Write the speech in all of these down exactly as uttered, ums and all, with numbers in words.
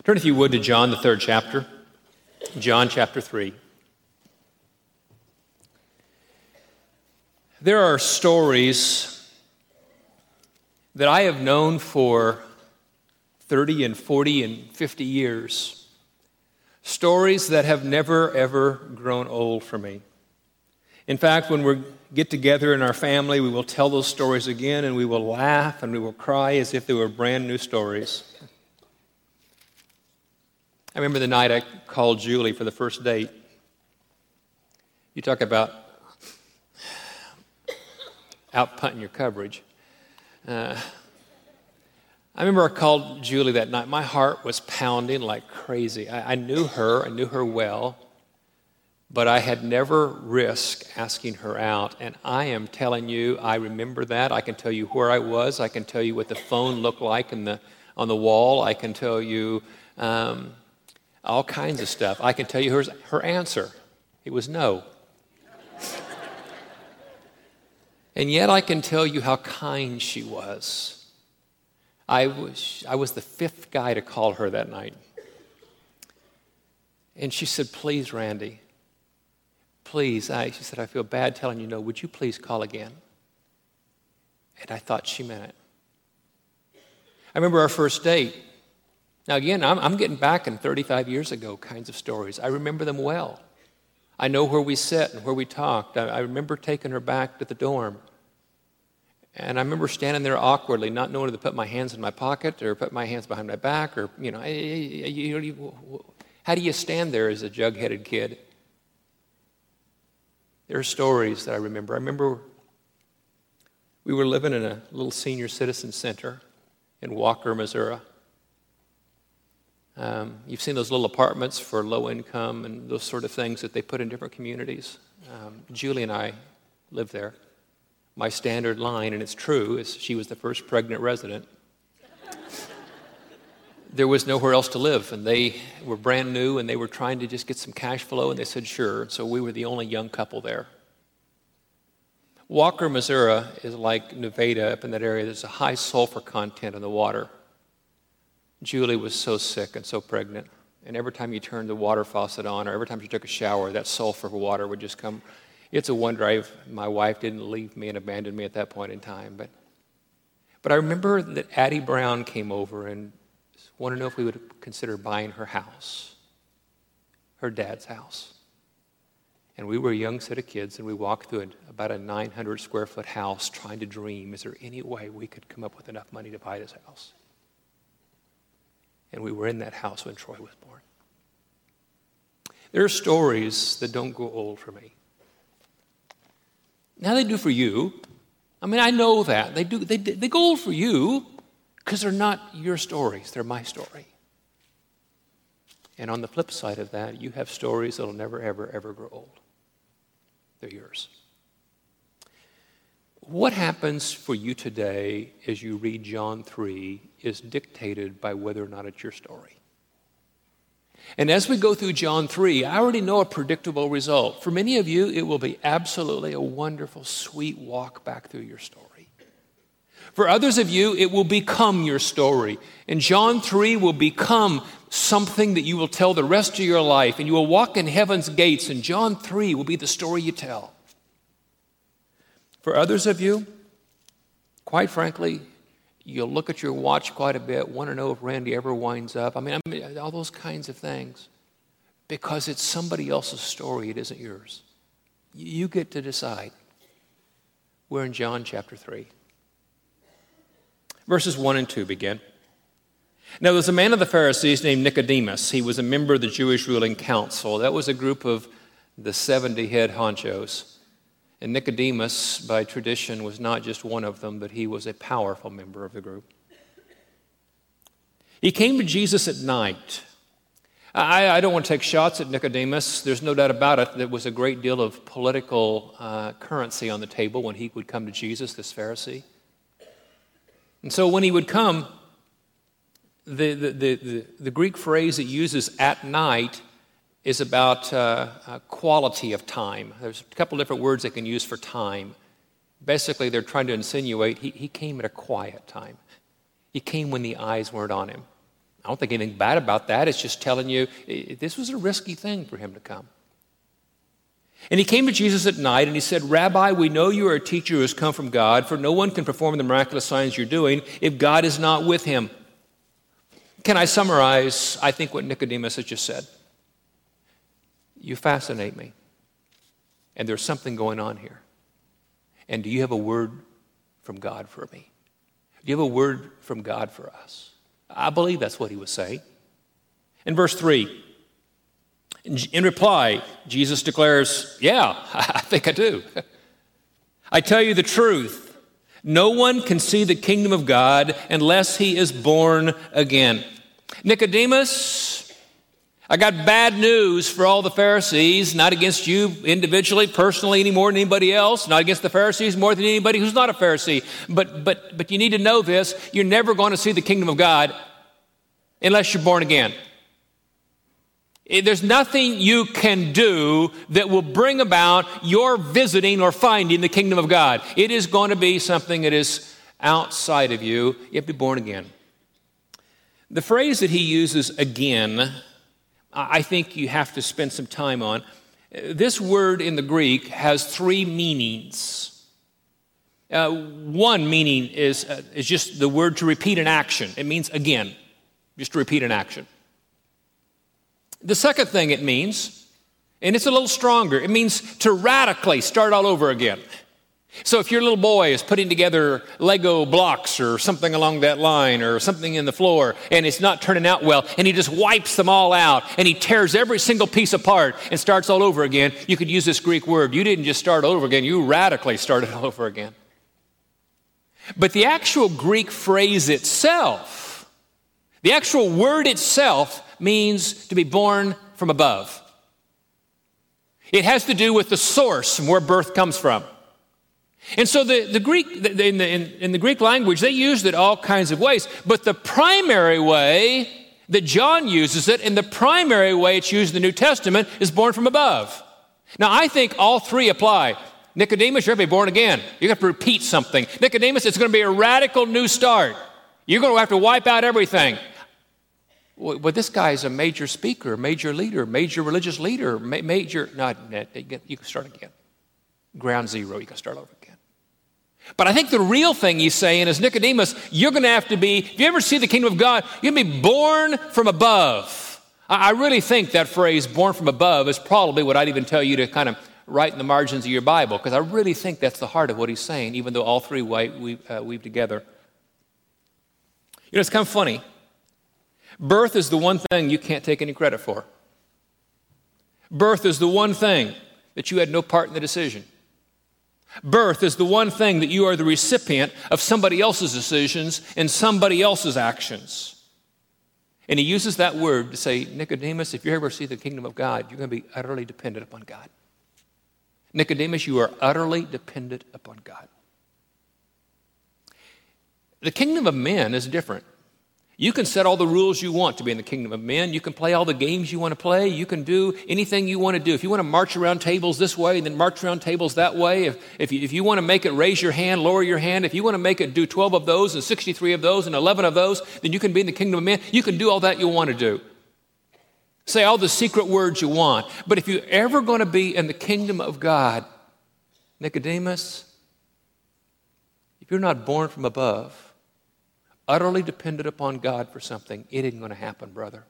Turn, if you would, to John, the third chapter. John chapter three. There are stories that I have known for thirty and forty and fifty years. Stories that have never, ever grown old for me. In fact, when we get together in our family, we will tell those stories again, and we will laugh and we will cry as if they were brand new stories. I remember the night I called Julie for the first date. You talk about out-punting your coverage. Uh, I remember I called Julie that night. My heart was pounding like crazy. I, I knew her, I knew her well, but I had never risked asking her out. And I am telling you, I remember that. I can tell you where I was. I can tell you what the phone looked like in the, on the wall. I can tell you um, all kinds of stuff. I can tell you her, her answer. It was no. And yet I can tell you how kind she was. I was, I was the fifth guy to call her that night. And she said, please, Randy, please. I, she said, I feel bad telling you no. Would you please call again? And I thought she meant it. I remember our first date. Now, again, I'm, I'm getting back in thirty-five years ago kinds of stories. I remember them well. I know where we sat and where we talked. I, I remember taking her back to the dorm. And I remember standing there awkwardly, not knowing whether to put my hands in my pocket or put my hands behind my back, or, you know, you, you, how do you stand there as a jug-headed kid? There are stories that I remember. I remember we were living in a little senior citizen center in Walker, Missouri. Um, you've seen those little apartments for low income and those sort of things that they put in different communities. Um, Julie and I lived there. My standard line, and it's true, is she was the first pregnant resident. There was nowhere else to live, and they were brand new, and they were trying to just get some cash flow, and they said sure, so we were the only young couple there. Walker, Missouri is like Nevada up in that area. There's a high sulfur content in the water. Julie was so sick and so pregnant, and every time you turned the water faucet on, or every time she took a shower, that sulfur water would just come. It's a wonder I, my wife didn't leave me and abandon me at that point in time. But, but I remember that Addie Brown came over and wanted to know if we would consider buying her house, her dad's house. And we were a young set of kids, and we walked through a, about a nine hundred square foot house trying to dream, is there any way we could come up with enough money to buy this house? And we were in that house when Troy was born. There are stories that don't grow old for me. Now they do for you. I mean, I know that. They do. They, they go old for you because they're not your stories. They're my story. And on the flip side of that, you have stories that will never, ever, ever grow old. They're yours. What happens for you today as you read John three is dictated by whether or not it's your story. And as we go through John three, I already know a predictable result. For many of you, it will be absolutely a wonderful, sweet walk back through your story. For others of you, it will become your story. And John three will become something that you will tell the rest of your life. And you will walk in heaven's gates, and John three will be the story you tell. For others of you, quite frankly, you'll look at your watch quite a bit, want to know if Randy ever winds up. I mean, I mean, all those kinds of things. Because it's somebody else's story, it isn't yours. You get to decide. We're in John chapter three. Verses one and two begin. Now, there was a man of the Pharisees named Nicodemus. He was a member of the Jewish ruling council. That was a group of the seventy head honchos. And Nicodemus, by tradition, was not just one of them, but he was a powerful member of the group. He came to Jesus at night. I, I don't want to take shots at Nicodemus. There's no doubt about it. There was a great deal of political uh, currency on the table when he would come to Jesus, this Pharisee. And so when he would come, the, the, the, the, the Greek phrase it uses at night is about uh, uh, quality of time. There's a couple different words they can use for time. Basically, they're trying to insinuate he, he came at a quiet time. He came when the eyes weren't on him. I don't think anything bad about that. It's just telling you this was a risky thing for him to come. And he came to Jesus at night and he said, Rabbi, we know you are a teacher who has come from God, for no one can perform the miraculous signs you're doing if God is not with him. Can I summarize, I think, what Nicodemus has just said? You fascinate me. And there's something going on here. And do you have a word from God for me? Do you have a word from God for us? I believe that's what he was saying. In verse three, in reply, Jesus declares, yeah, I think I do. I tell you the truth. No one can see the kingdom of God unless he is born again. Nicodemus, I got bad news for all the Pharisees, not against you individually, personally, any more than anybody else, not against the Pharisees more than anybody who's not a Pharisee. But, but, but you need to know this. You're never going to see the kingdom of God unless you're born again. There's nothing you can do that will bring about your visiting or finding the kingdom of God. It is going to be something that is outside of you. You have to be born again. The phrase that he uses, again, I think you have to spend some time on. This word in the Greek has three meanings. Uh, one meaning is, uh, is just the word to repeat an action. It means again, just to repeat an action. The second thing it means, and it's a little stronger, it means to radically start all over again. So if your little boy is putting together Lego blocks or something along that line or something in the floor and it's not turning out well and he just wipes them all out and he tears every single piece apart and starts all over again, you could use this Greek word. You didn't just start all over again, you radically started all over again. But the actual Greek phrase itself, the actual word itself means to be born from above. It has to do with the source from where birth comes from. And so the, the Greek, in the, in, in the Greek language, they used it all kinds of ways. But the primary way that John uses it, and the primary way it's used in the New Testament, is born from above. Now, I think all three apply. Nicodemus, you're going to be born again. You have to repeat something. Nicodemus, it's going to be a radical new start. You're going to have to wipe out everything. Well, this guy is a major speaker, major leader, major religious leader, ma- major, not, you can start again. Ground zero, you can start over again. But I think the real thing he's saying is, Nicodemus, you're going to have to be, if you ever see the kingdom of God, you're going to be born from above. I really think that phrase, born from above, is probably what I'd even tell you to kind of write in the margins of your Bible, because I really think that's the heart of what he's saying, even though all three weave, uh, weave together. You know, it's kind of funny. Birth is the one thing you can't take any credit for. Birth is the one thing that you had no part in the decision. Birth is the one thing that you are the recipient of somebody else's decisions and somebody else's actions. And he uses that word to say, Nicodemus, if you ever see the kingdom of God, you're going to be utterly dependent upon God. Nicodemus, you are utterly dependent upon God. The kingdom of men is different. You can set all the rules you want to be in the kingdom of men. You can play all the games you want to play. You can do anything you want to do. If you want to march around tables this way and then march around tables that way, if, if, you, if you want to make it raise your hand, lower your hand, if you want to make it do twelve of those and sixty-three of those and eleven of those, then you can be in the kingdom of men. You can do all that you want to do. Say all the secret words you want. But if you're ever going to be in the kingdom of God, Nicodemus, if you're not born from above, utterly dependent upon God for something, it isn't going to happen, brother.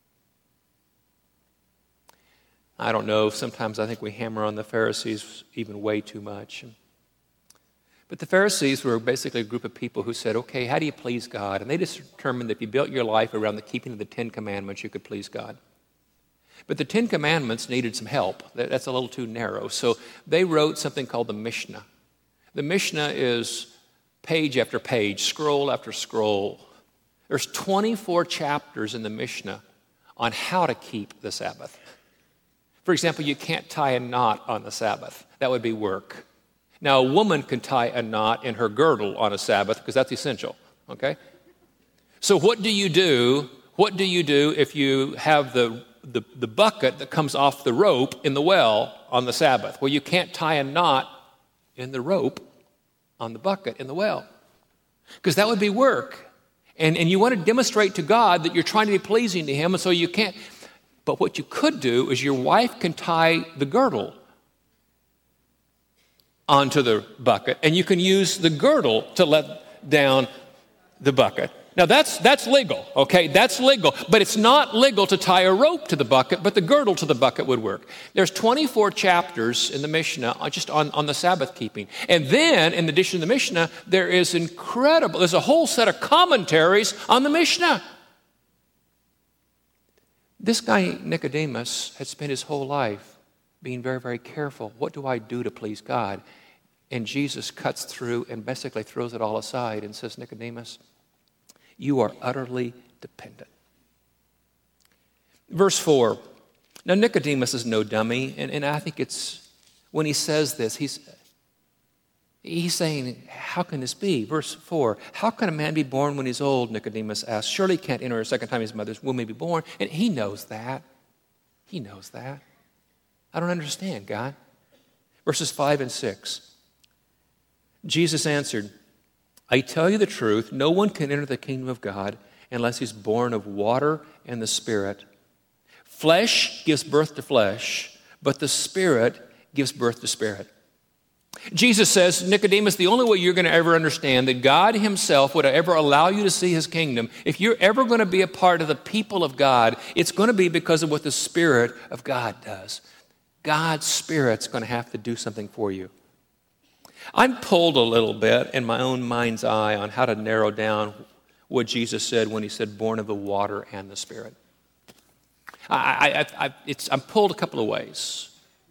I don't know. Sometimes I think we hammer on the Pharisees even way too much. But the Pharisees were basically a group of people who said, okay, how do you please God? And they just determined that if you built your life around the keeping of the Ten Commandments, you could please God. But the Ten Commandments needed some help. That's a little too narrow. So they wrote something called the Mishnah. The Mishnah is page after page, scroll after scroll. There's twenty-four chapters in the Mishnah on how to keep the Sabbath. For example, you can't tie a knot on the Sabbath. That would be work. Now, a woman can tie a knot in her girdle on a Sabbath because that's essential, okay? So what do you do? What do you do if you have the, the, the bucket that comes off the rope in the well on the Sabbath? Well, you can't tie a knot in the rope on the bucket in the well, because that would be work. And, and you want to demonstrate to God that you're trying to be pleasing to him, and so you can't. But what you could do is your wife can tie the girdle onto the bucket, and you can use the girdle to let down the bucket. Now, that's that's legal, okay? That's legal. But it's not legal to tie a rope to the bucket, but the girdle to the bucket would work. There's twenty-four chapters in the Mishnah just on, on the Sabbath keeping. And then, in addition to the Mishnah, there is incredible, there's a whole set of commentaries on the Mishnah. This guy, Nicodemus, had spent his whole life being very, very careful. What do I do to please God? And Jesus cuts through and basically throws it all aside and says, Nicodemus, you are utterly dependent. Verse four. Now, Nicodemus is no dummy, and, and I think it's, when he says this, he's, he's saying, how can this be? Verse four. How can a man be born when he's old? Nicodemus asked. Surely he can't enter a second time his mother's womb may be born. And he knows that. He knows that. I don't understand, God. Verses five and six. Jesus answered, I tell you the truth, no one can enter the kingdom of God unless he's born of water and the Spirit. Flesh gives birth to flesh, but the Spirit gives birth to spirit. Jesus says, Nicodemus, the only way you're going to ever understand that God himself would ever allow you to see his kingdom, if you're ever going to be a part of the people of God, it's going to be because of what the Spirit of God does. God's Spirit's going to have to do something for you. I'm pulled a little bit in my own mind's eye on how to narrow down what Jesus said when he said born of the water and the Spirit. I, I, I, it's, I'm pulled a couple of ways.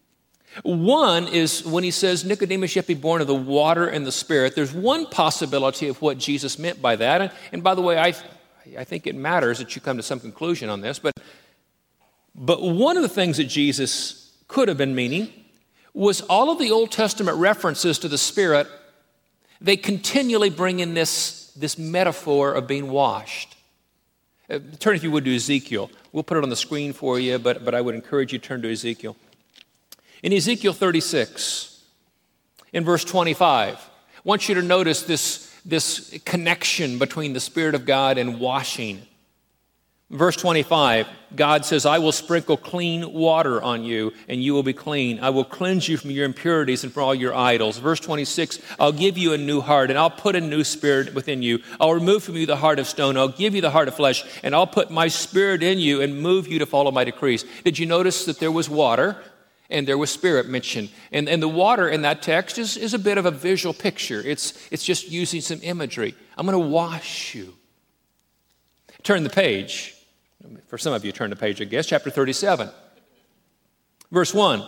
One is when he says, Nicodemus, you have to be born of the water and the Spirit. There's one possibility of what Jesus meant by that. And, and by the way, I, I think it matters that you come to some conclusion on this. But, but one of the things that Jesus could have been meaning was all of the Old Testament references to the Spirit, they continually bring in this, this metaphor of being washed. Uh, turn, if you would, to Ezekiel. We'll put it on the screen for you, but, but I would encourage you to turn to Ezekiel. In Ezekiel thirty-six, in verse twenty-five, I want you to notice this, this connection between the Spirit of God and washing. Verse twenty-five, God says, I will sprinkle clean water on you, and you will be clean. I will cleanse you from your impurities and from all your idols. Verse twenty-six, I'll give you a new heart, and I'll put a new spirit within you. I'll remove from you the heart of stone. I'll give you the heart of flesh, and I'll put my Spirit in you and move you to follow my decrees. Did you notice that there was water and there was Spirit mentioned? And, and the water in that text is, is a bit of a visual picture. It's, it's just using some imagery. I'm going to wash you. Turn the page. For some of you, turn the page, I guess. Chapter thirty-seven. Verse one.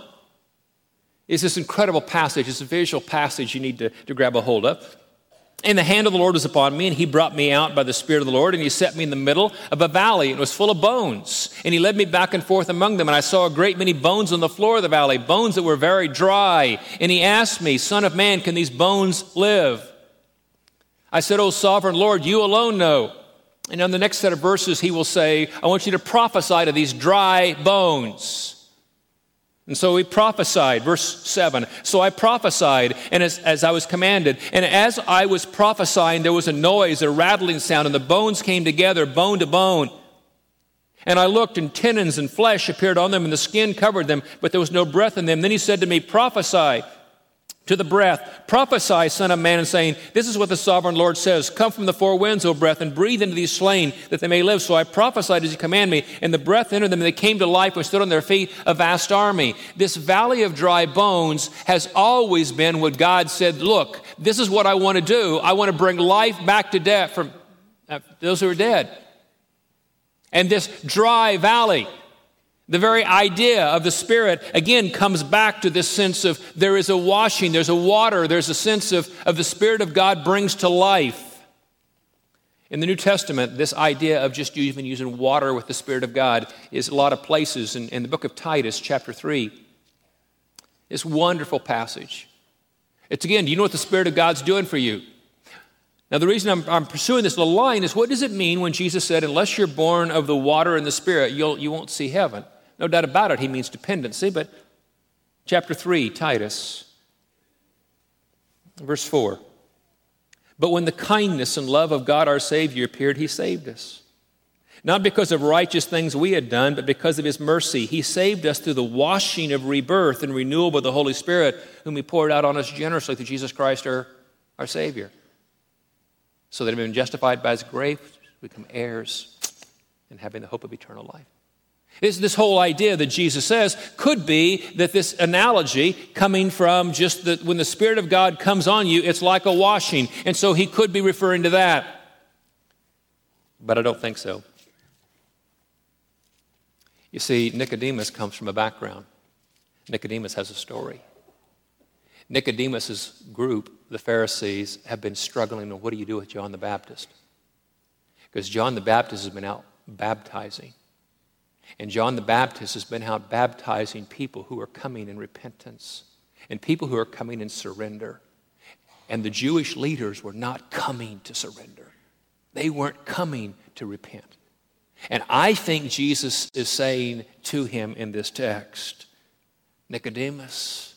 Is this incredible passage. It's a visual passage you need to, to grab a hold of. And the hand of the Lord was upon me, and he brought me out by the Spirit of the Lord, and he set me in the middle of a valley, and it was full of bones. And he led me back and forth among them, and I saw a great many bones on the floor of the valley, bones that were very dry. And he asked me, Son of man, can these bones live? I said, O sovereign Lord, you alone know. And on the next set of verses, he will say, I want you to prophesy to these dry bones. And so he prophesied, verse seven. So I prophesied, and as, as I was commanded, and as I was prophesying, there was a noise, a rattling sound, and the bones came together, bone to bone. And I looked, and tendons and flesh appeared on them, and the skin covered them, but there was no breath in them. Then he said to me, prophesy to the breath, prophesy, son of man, and saying, this is what the sovereign Lord says, come from the four winds, O breath, and breathe into these slain, that they may live. So I prophesied as you command me, and the breath entered them, and they came to life and stood on their feet, a vast army. This valley of dry bones has always been what God said, look, this is what I want to do. I want to bring life back to death from uh, those who are dead. And this dry valley, the very idea of the Spirit, again, comes back to this sense of there is a washing, there's a water, there's a sense of, of the Spirit of God brings to life. In the New Testament, this idea of just even using water with the Spirit of God is a lot of places. In, in the book of Titus, chapter three, this wonderful passage. It's again, do you know what the Spirit of God's doing for you? Now, the reason I'm, I'm pursuing this little line is, what does it mean when Jesus said, unless you're born of the water and the Spirit, you'll, you won't see heaven? No doubt about it, he means dependency, but chapter three, Titus, verse four. But when the kindness and love of God our Savior appeared, he saved us. Not because of righteous things we had done, but because of his mercy. He saved us through the washing of rebirth and renewal by the Holy Spirit, whom he poured out on us generously through Jesus Christ our, our Savior. So that having been justified by his grace, we become heirs and having the hope of eternal life. This, this whole idea that Jesus says could be that this analogy coming from just that when the Spirit of God comes on you, it's like a washing. And so he could be referring to that. But I don't think so. You see, Nicodemus comes from a background. Nicodemus has a story. Nicodemus's group, the Pharisees, have been struggling on what do you do with John the Baptist? Because John the Baptist has been out baptizing. And John the Baptist has been out baptizing people who are coming in repentance and people who are coming in surrender. And the Jewish leaders were not coming to surrender. They weren't coming to repent. And I think Jesus is saying to him in this text, Nicodemus,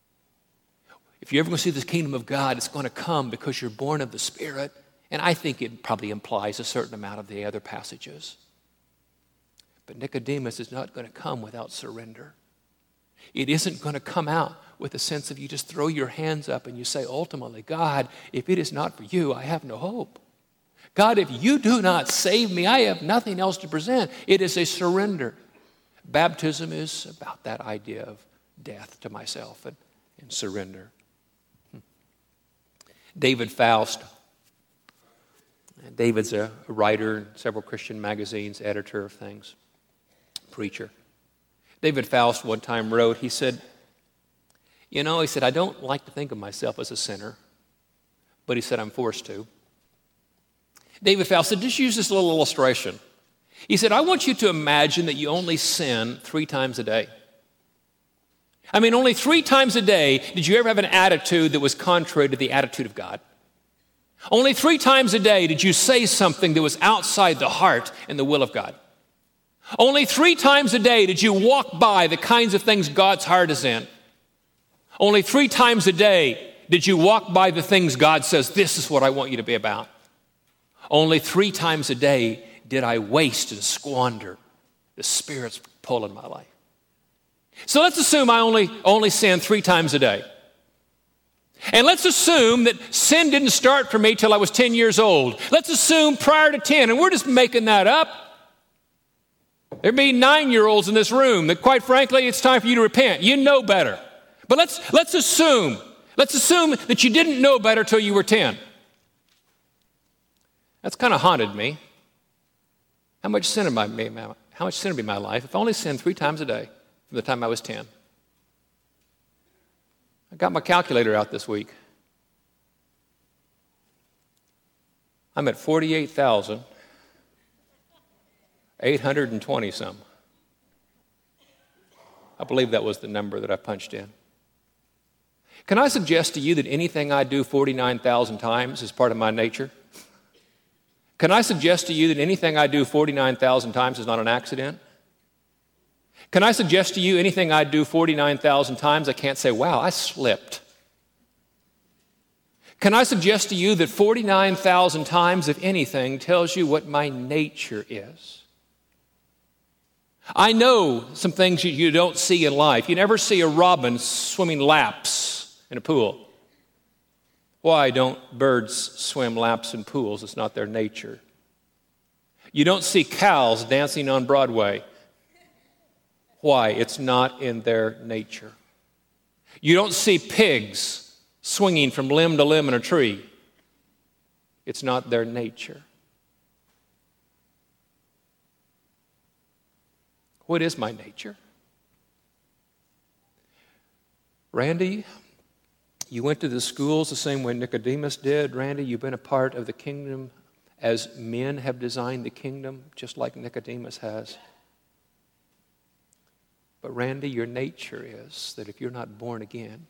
if you're ever going to see the kingdom of God, it's going to come because you're born of the Spirit. And I think it probably implies a certain amount of the other passages. But Nicodemus is not going to come without surrender. It isn't going to come out with a sense of you just throw your hands up and you say, ultimately, God, if it is not for you, I have no hope. God, if you do not save me, I have nothing else to present. It is a surrender. Baptism is about that idea of death to myself and, and surrender. Hmm. David Faust. David's a writer in several Christian magazines, editor of things, preacher. David Faust one time wrote, he said, you know, he said, I don't like to think of myself as a sinner, but he said, I'm forced to. David Faust said, just use this little illustration. He said, I want you to imagine that you only sin three times a day. I mean, only three times a day did you ever have an attitude that was contrary to the attitude of God. Only three times a day did you say something that was outside the heart and the will of God. Only three times a day did you walk by the kinds of things God's heart is in. Only three times a day did you walk by the things God says, this is what I want you to be about. Only three times a day did I waste and squander the Spirit's pull in my life. So let's assume I only, only sin three times a day. And let's assume that sin didn't start for me till I was ten years old. Let's assume prior to ten, and we're just making that up. There'd be nine-year-olds in this room that, quite frankly, it's time for you to repent. You know better. But let's, let's assume, let's assume that you didn't know better till you were ten. That's kind of haunted me. How much sin in my, how much sin would be in my life if I only sinned three times a day from the time I was ten? I got my calculator out this week. I'm at forty-eight thousand eight hundred twenty some. I believe that was the number that I punched in. Can I suggest to you that anything I do forty-nine thousand times is part of my nature? Can I suggest to you that anything I do forty-nine thousand times is not an accident? Can I suggest to you anything I do forty-nine thousand times I can't say, wow, I slipped? Can I suggest to you that forty-nine thousand times, if anything, tells you what my nature is? I know some things you don't see in life. You never see a robin swimming laps in a pool. Why don't birds swim laps in pools? It's not their nature. You don't see cows dancing on Broadway. Why? It's not in their nature. You don't see pigs swinging from limb to limb in a tree. It's not their nature. What is my nature? Randy, you went to the schools the same way Nicodemus did. Randy, you've been a part of the kingdom as men have designed the kingdom, just like Nicodemus has. But Randy, your nature is that if you're not born again,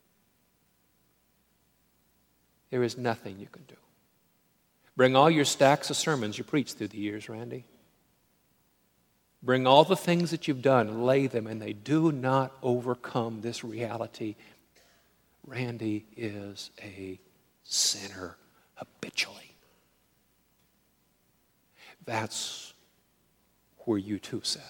there is nothing you can do. Bring all your stacks of sermons you preached through the years, Randy. Bring all the things that you've done and lay them, and they do not overcome this reality. Randy is a sinner habitually. That's where you too sit.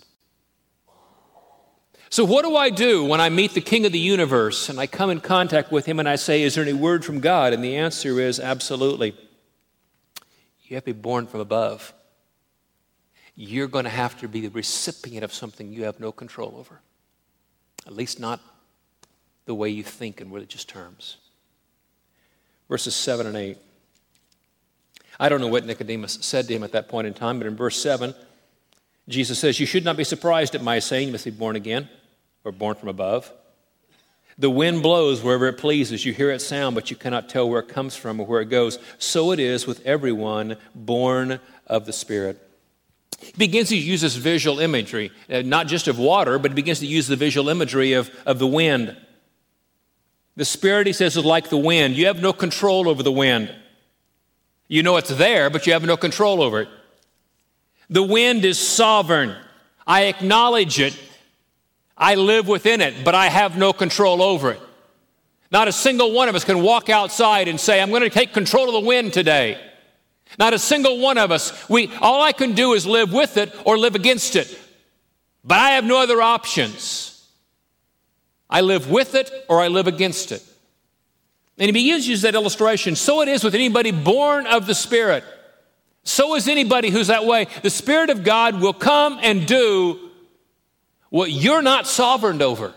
So what do I do when I meet the King of the universe and I come in contact with him and I say, is there any word from God? And the answer is absolutely. You have to be born from above. You're going to have to be the recipient of something you have no control over. At least not the way you think in religious terms. Verses seven and eight. I don't know what Nicodemus said to him at that point in time, but in verse seven, Jesus says, you should not be surprised at my saying you must be born again, or born from above. The wind blows wherever it pleases. You hear its sound, but you cannot tell where it comes from or where it goes. So it is with everyone born of the Spirit. He begins to use this visual imagery, uh, not just of water, but he begins to use the visual imagery of, of the wind. The Spirit, he says, is like the wind. You have no control over the wind. You know it's there, but you have no control over it. The wind is sovereign. I acknowledge it. I live within it, but I have no control over it. Not a single one of us can walk outside and say, I'm going to take control of the wind today. Not a single one of us. We, all I can do is live with it or live against it. But I have no other options. I live with it or I live against it. And he begins to use that illustration. So it is with anybody born of the Spirit. So is anybody who's that way. The Spirit of God will come and do what you're not sovereign over.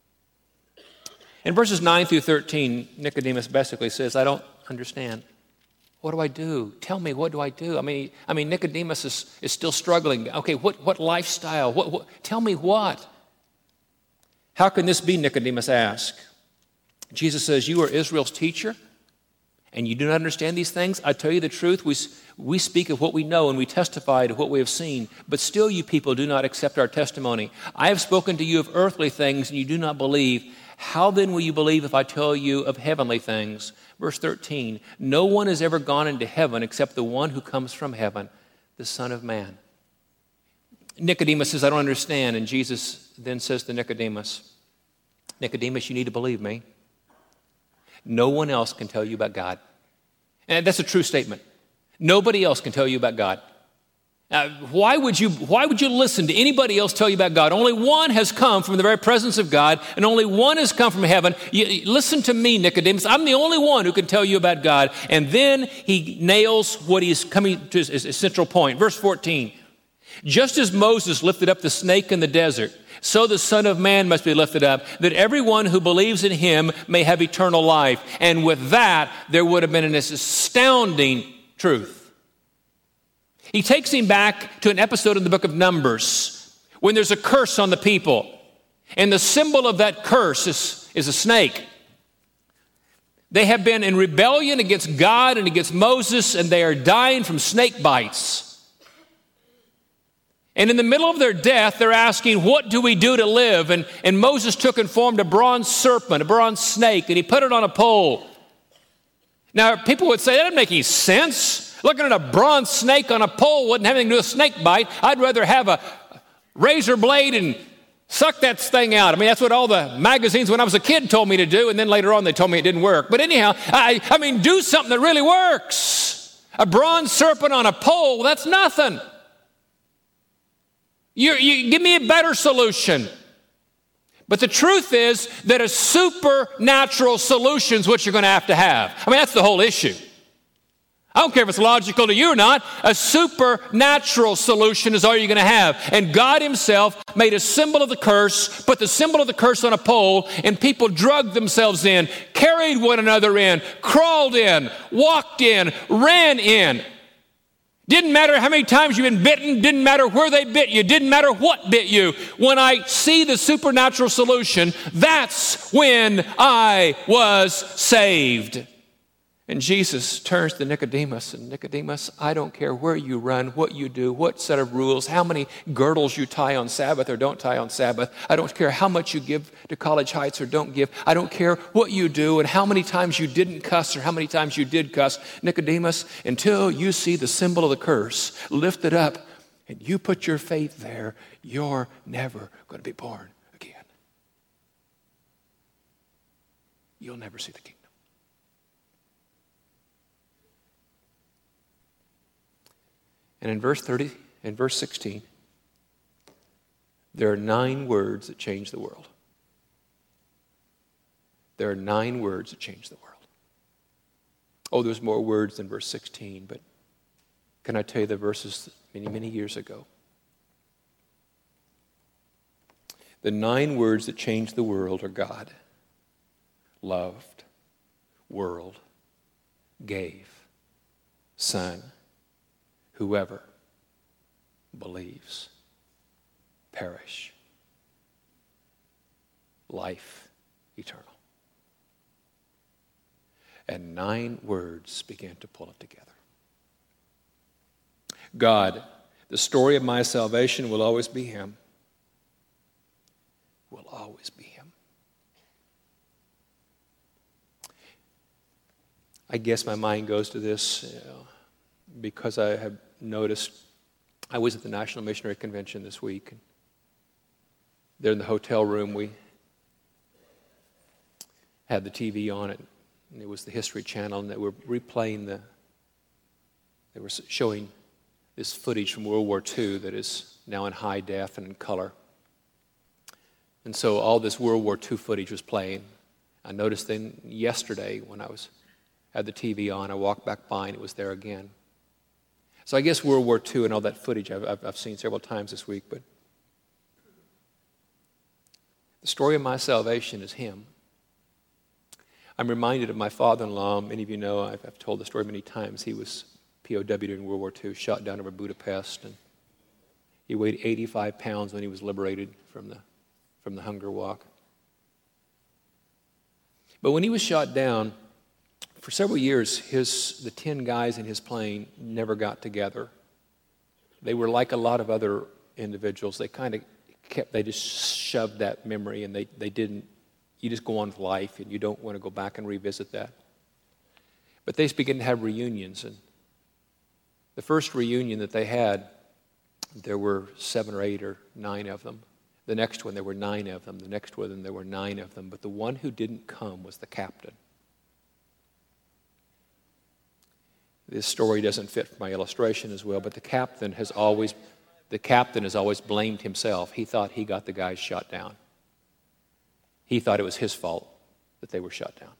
In verses nine through thirteen, Nicodemus basically says, I don't understand. What do I do? Tell me, what do I do? I mean, I mean, Nicodemus is, is still struggling. Okay, what, what lifestyle? What, what, tell me what? How can this be, Nicodemus asked. Jesus says, you are Israel's teacher, and you do not understand these things? I tell you the truth, we, we speak of what we know, and we testify to what we have seen. But still you people do not accept our testimony. I have spoken to you of earthly things, and you do not believe. How then will you believe if I tell you of heavenly things? Verse thirteen, no one has ever gone into heaven except the one who comes from heaven, the Son of Man. Nicodemus says, I don't understand. And Jesus then says to Nicodemus, Nicodemus, you need to believe me. No one else can tell you about God. And that's a true statement. Nobody else can tell you about God. Now, why would you, why would you listen to anybody else tell you about God? Only one has come from the very presence of God, and only one has come from heaven. You, listen to me, Nicodemus. I'm the only one who can tell you about God. And then he nails what he's coming to his, his central point. Verse fourteen, just as Moses lifted up the snake in the desert, so the Son of Man must be lifted up, that everyone who believes in him may have eternal life. And with that, there would have been an astounding truth. He takes him back to an episode in the book of Numbers when there's a curse on the people. And the symbol of that curse is, is a snake. They have been in rebellion against God and against Moses, and they are dying from snake bites. And in the middle of their death, they're asking, what do we do to live? And, and Moses took and formed a bronze serpent, a bronze snake, and he put it on a pole. Now, people would say, that doesn't make any sense. Looking at a bronze snake on a pole wouldn't have anything to do with a snake bite. I'd rather have a razor blade and suck that thing out. I mean, that's what all the magazines when I was a kid told me to do, and then later on they told me it didn't work. But anyhow, I, I mean, do something that really works. A bronze serpent on a pole, that's nothing. You, you give me a better solution. But the truth is that a supernatural solution is what you're going to have to have. I mean, that's the whole issue. I don't care if it's logical to you or not. A supernatural solution is all you're going to have. And God himself made a symbol of the curse, put the symbol of the curse on a pole, and people drugged themselves in, carried one another in, crawled in, walked in, ran in. Didn't matter how many times you've been bitten, didn't matter where they bit you, didn't matter what bit you. When I see the supernatural solution, that's when I was saved. And Jesus turns to Nicodemus, and Nicodemus, I don't care where you run, what you do, what set of rules, how many girdles you tie on Sabbath or don't tie on Sabbath. I don't care how much you give to College Heights or don't give. I don't care what you do and how many times you didn't cuss or how many times you did cuss. Nicodemus, until you see the symbol of the curse lifted up and you put your faith there, you're never going to be born again. You'll never see the kingdom. And in verse thirty, in verse sixteen, there are nine words that change the world. There are nine words that change the world. Oh, there's more words than verse sixteen, but can I tell you the verses many, many years ago? The nine words that change the world are God, loved, world, gave, Son, whoever believes, perish, life eternal. And nine words began to pull it together. God, the story of my salvation will always be Him. Will always be Him. I guess my mind goes to this you know, because I have noticed, I was at the National Missionary Convention this week. And there in the hotel room, we had the T V on it. And it was the History Channel, and they were replaying the, they were showing this footage from World War Two that is now in high def and in color. And so all this World War Two footage was playing. I noticed then yesterday when I was had the T V on, I walked back by and it was there again. So I guess World War Two and all that footage I've, I've, I've seen several times this week, but the story of my salvation is Him. I'm reminded of my father-in-law. Many of you know, I've, I've told the story many times. He was P O W during World War Two, shot down over Budapest, and he weighed eighty-five pounds when he was liberated from the, from the hunger walk. But when he was shot down, for several years, his, the ten guys in his plane never got together. They were like a lot of other individuals. They kind of kept, they just shoved that memory, and they, they didn't. You just go on with life, and you don't want to go back and revisit that. But they began to have reunions, and the first reunion that they had, there were seven or eight or nine of them. The next one, there were nine of them. The next one, there were nine of them. But the one who didn't come was the captain. This story doesn't fit my illustration as well, but the captain has always, the captain has always blamed himself. He thought he got the guys shot down. He thought it was his fault that they were shot down.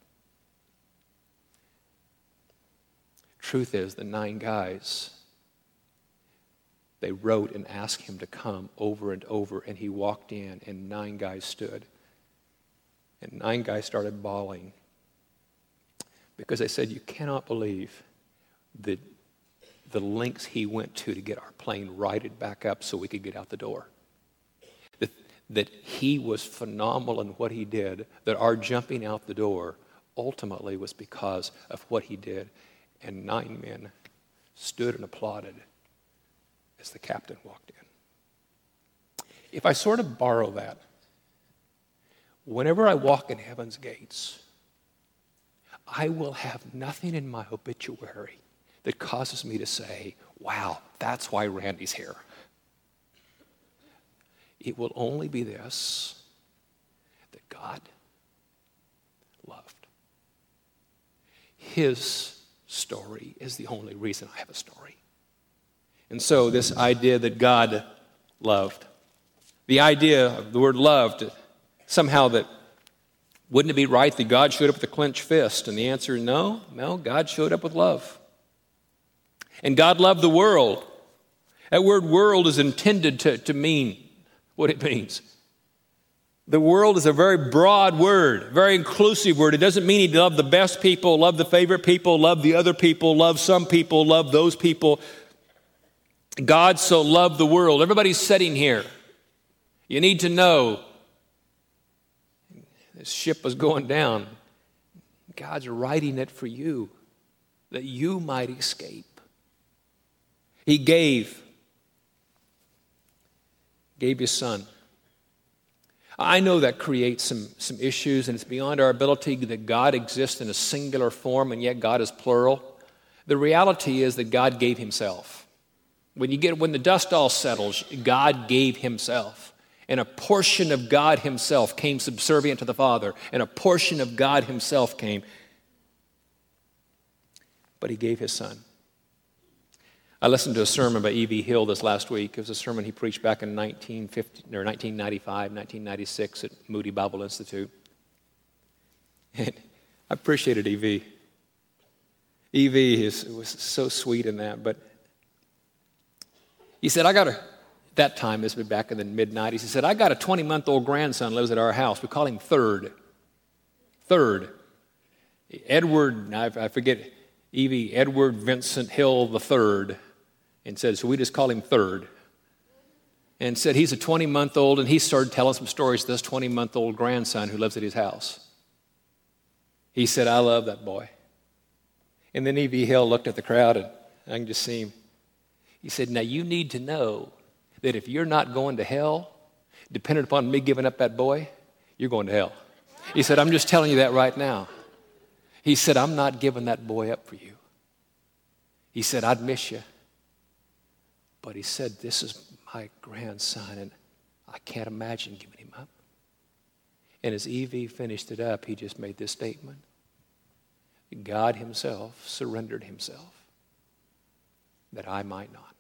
Truth is, the nine guys, they wrote and asked him to come over and over, and he walked in, and nine guys stood. And nine guys started bawling because they said, you cannot believe the, the lengths he went to to get our plane righted back up so we could get out the door. That, that he was phenomenal in what he did, that our jumping out the door ultimately was because of what he did. And nine men stood and applauded as the captain walked in. If I sort of borrow that, whenever I walk in heaven's gates, I will have nothing in my obituary that causes me to say, wow, that's why Randy's here. It will only be this, that God loved. His story is the only reason I have a story. And so this idea that God loved, the idea of the word loved, somehow that, wouldn't it be right that God showed up with a clenched fist? And the answer is no, no, God showed up with love. And God loved the world. That word world is intended to, to mean what it means. The world is a very broad word, very inclusive word. It doesn't mean He loved the best people, loved the favorite people, loved the other people, loved some people, loved those people. God so loved the world. Everybody's sitting here. You need to know this ship was going down. God's writing it for you, that you might escape. He gave, gave His Son. I know that creates some, some issues, and it's beyond our ability that God exists in a singular form, and yet God is plural. The reality is that God gave Himself. When you get when the dust all settles, God gave Himself. And a portion of God Himself came subservient to the Father, and a portion of God Himself came. But He gave His Son. I listened to a sermon by E V Hill this last week. It was a sermon he preached back in nineteen fifty, or nineteen ninety-five, nineteen ninety-six at Moody Bible Institute. And I appreciated E V. E V is, was so sweet in that, but he said, I got a, that time, this was back in the mid nineties, he said, I got a twenty-month-old grandson lives at our house. We call him Third. Third. Edward, I, I forget, E V, Edward Vincent Hill the Third. And said, so we just call him Third. And said he's a twenty-month-old, and he started telling some stories to this twenty-month-old grandson who lives at his house. He said, I love that boy. And then E V Hill looked at the crowd, and I can just see him. He said, now you need to know that if you're not going to hell, dependent upon me giving up that boy, you're going to hell. He said, I'm just telling you that right now. He said, I'm not giving that boy up for you. He said, I'd miss you. But he said, this is my grandson, and I can't imagine giving him up. And as E V finished it up, he just made this statement. God himself surrendered himself that I might not.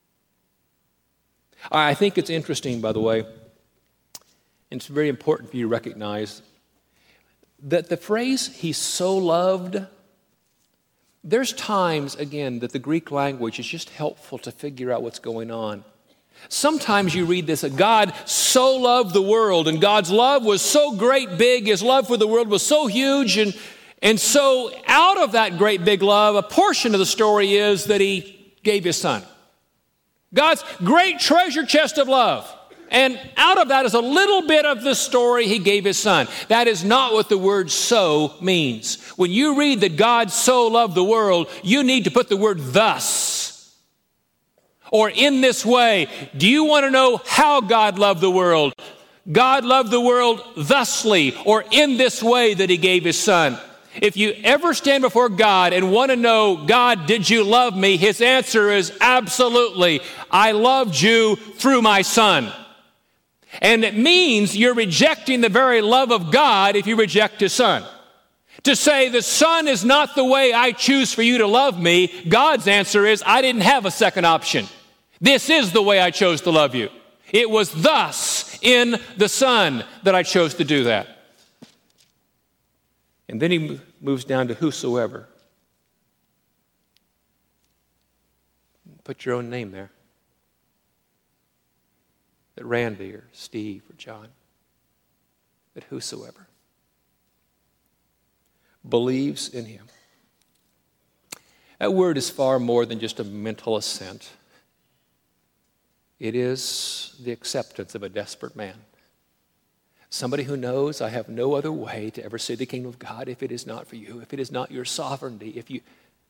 I think it's interesting, by the way, and it's very important for you to recognize that the phrase, he's so loved, there's times, again, that the Greek language is just helpful to figure out what's going on. Sometimes you read this, that God so loved the world, and God's love was so great big, his love for the world was so huge, and, and so out of that great big love, a portion of the story is that he gave his son. God's great treasure chest of love. And out of that is a little bit of the story, he gave his son. That is not what the word so means. When you read that God so loved the world, you need to put the word thus. Or in this way. Do you want to know how God loved the world? God loved the world thusly, or in this way that he gave his son. If you ever stand before God and want to know, God, did you love me? His answer is absolutely. I loved you through my son. And it means you're rejecting the very love of God if you reject his son. To say the son is not the way I choose for you to love me, God's answer is I didn't have a second option. This is the way I chose to love you. It was thus in the son that I chose to do that. And then he moves down to whosoever. Put your own name there. That Randy or Steve or John, that whosoever believes in him. That word is far more than just a mental assent. It is the acceptance of a desperate man. Somebody who knows I have no other way to ever see the kingdom of God if it is not for you, if it is not your sovereignty, if you,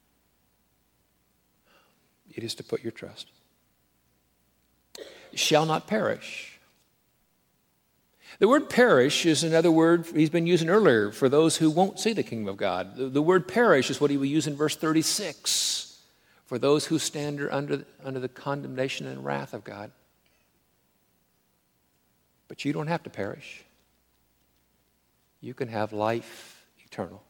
it is to put your trust. Shall not perish. The word perish is another word he's been using earlier for those who won't see the kingdom of God. The, the word perish is what he will use in verse thirty-six for those who stand under, under the condemnation and wrath of God. But you don't have to perish. You can have life eternal.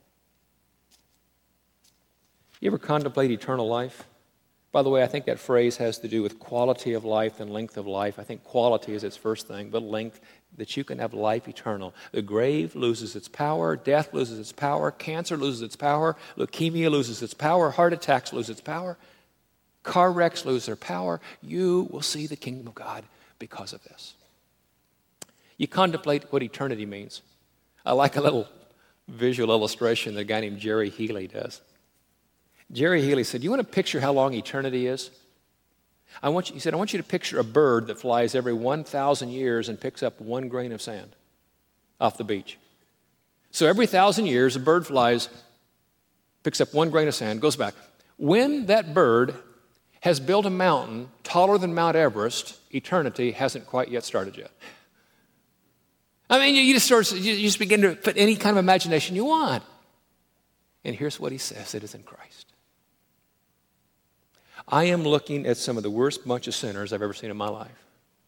You ever contemplate eternal life? By the way, I think that phrase has to do with quality of life and length of life. I think quality is its first thing, but length, that you can have life eternal. The grave loses its power, death loses its power, cancer loses its power, leukemia loses its power, heart attacks lose its power, car wrecks lose their power. You will see the kingdom of God because of this. You contemplate what eternity means. I like a little visual illustration that a guy named Jerry Healy does. Jerry Healy said, you want to picture how long eternity is? I want you, he said, I want you to picture a bird that flies every one thousand years and picks up one grain of sand off the beach. So every thousand years, a bird flies, picks up one grain of sand, goes back. When that bird has built a mountain taller than Mount Everest, eternity hasn't quite yet started yet. I mean, you, you, just start, you, you just begin to put any kind of imagination you want. And here's what he says, it is in Christ. I am looking at some of the worst bunch of sinners I've ever seen in my life.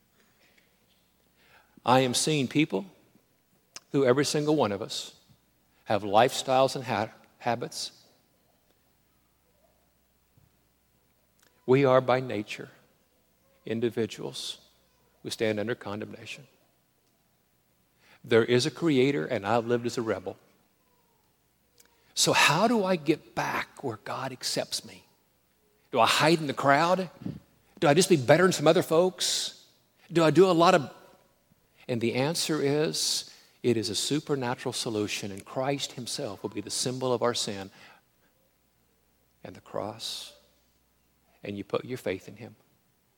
I am seeing people who, every single one of us, have lifestyles and ha- habits, We are by nature individuals who stand under condemnation. There is a creator, and I've lived as a rebel. So how do I get back where God accepts me? Do I hide in the crowd? Do I just be better than some other folks? Do I do a lot of... And the answer is, it is a supernatural solution, and Christ himself will be the symbol of our sin and the cross, and you put your faith in him.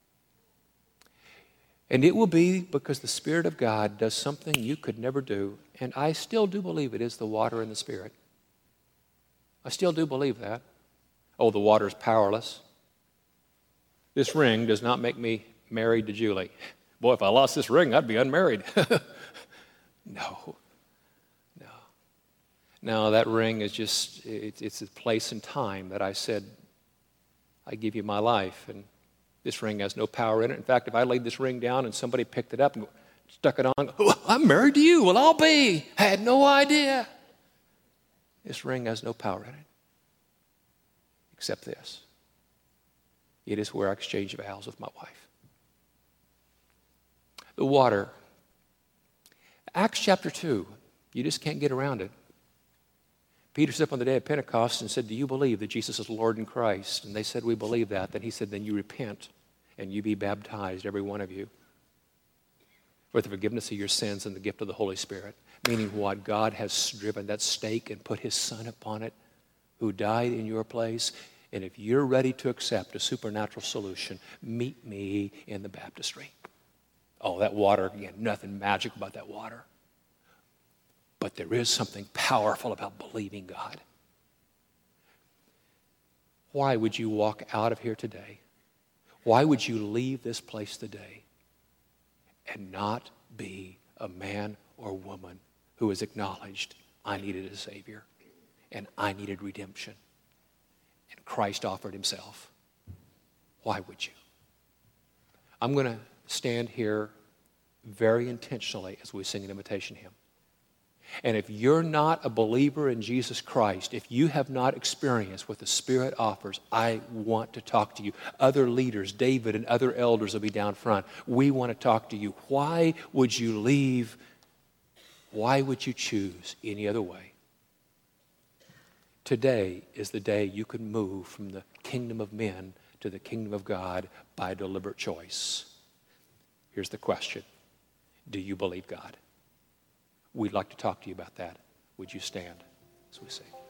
And it will be because the Spirit of God does something you could never do, and I still do believe it is the water and the Spirit. I still do believe that. Oh, the water is powerless. This ring does not make me married to Julie. Boy, if I lost this ring, I'd be unmarried. No. No. No, that ring is just, it, it's a place and time that I said, I give you my life, and this ring has no power in it. In fact, if I laid this ring down and somebody picked it up and stuck it on, oh, I'm married to you. Well, I'll be. I had no idea. This ring has no power in it, except this. It is where I exchange vows with my wife. The water. Acts chapter two. You just can't get around it. Peter stood up on the day of Pentecost and said, do you believe that Jesus is Lord and Christ? And they said, we believe that. Then he said, then you repent and you be baptized, every one of you, for the forgiveness of your sins and the gift of the Holy Spirit. Meaning what? God has driven that stake and put his Son upon it, who died in your place. And if you're ready to accept a supernatural solution, meet me in the baptistry. Oh, that water, again, nothing magic about that water. But there is something powerful about believing God. Why would you walk out of here today? Why would you leave this place today and not be a man or woman who has acknowledged, I needed a Savior and I needed redemption, and Christ offered himself? Why would you? I'm going to stand here very intentionally as we sing an invitation hymn. And if you're not a believer in Jesus Christ, if you have not experienced what the Spirit offers, I want to talk to you. Other leaders, David and other elders will be down front. We want to talk to you. Why would you leave? Why would you choose any other way? Today is the day you can move from the kingdom of men to the kingdom of God by a deliberate choice. Here's the question. Do you believe God? We'd like to talk to you about that. Would you stand as we sing?